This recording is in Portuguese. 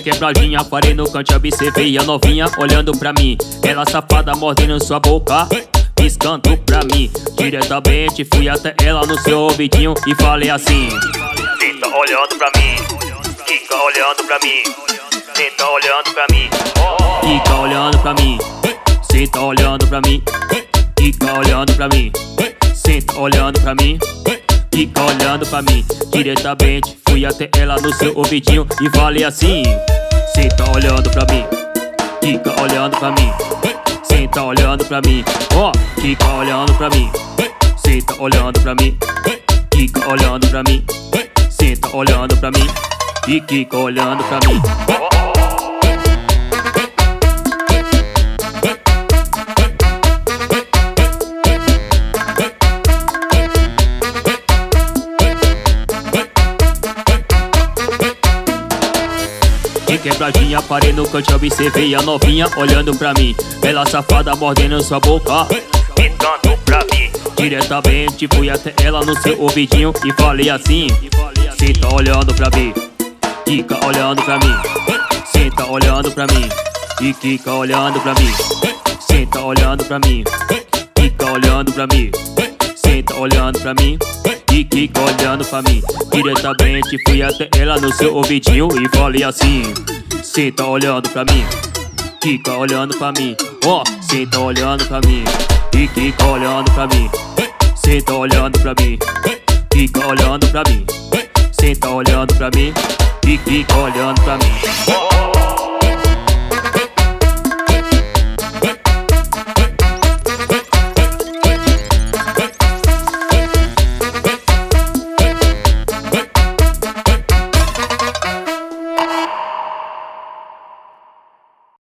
quebradinha, parei no canto, observei a novinha olhando pra mim. Ela safada mordendo sua boca, piscando pra mim. Diretamente fui até ela no seu ouvidinho e falei assim: cê tá olhando pra mim, fica olhando pra mim, cê tá olhando pra mim, fica olhando pra mim, cê tá olhando pra mim, fica olhando pra mim, cê tá olhando pra mim, fica olhando pra mim. Diretamente fui até ela no seu ouvidinho e falei assim: cê tá olhando pra mim, fica olhando pra mim, cê tá olhando pra mim, fica olhando pra mim, cê tá olhando pra mim, fica olhando pra mim, cê tá olhando pra mim, e fica olhando pra mim. De quebradinha, parei no canto, observei a novinha olhando pra mim. Ela safada mordendo sua boca, piscando pra mim. Diretamente fui até ela no seu ouvidinho e falei assim: cê tá olhando pra mim, fica olhando pra mim, cê tá olhando pra mim, e fica olhando pra mim, cê tá olhando pra mim, fica olhando pra mim, cê tá olhando pra mim, e fica olhando pra mim. Diretamente fui até ela no seu ouvidinho e falei assim: cê tá olhando pra mim, fica olhando pra mim, cê tá olhando pra mim, e fica olhando pra mim, cê tá olhando pra mim, fica olhando pra mim, cê tá olhando pra mim, e fica olhando pra mim.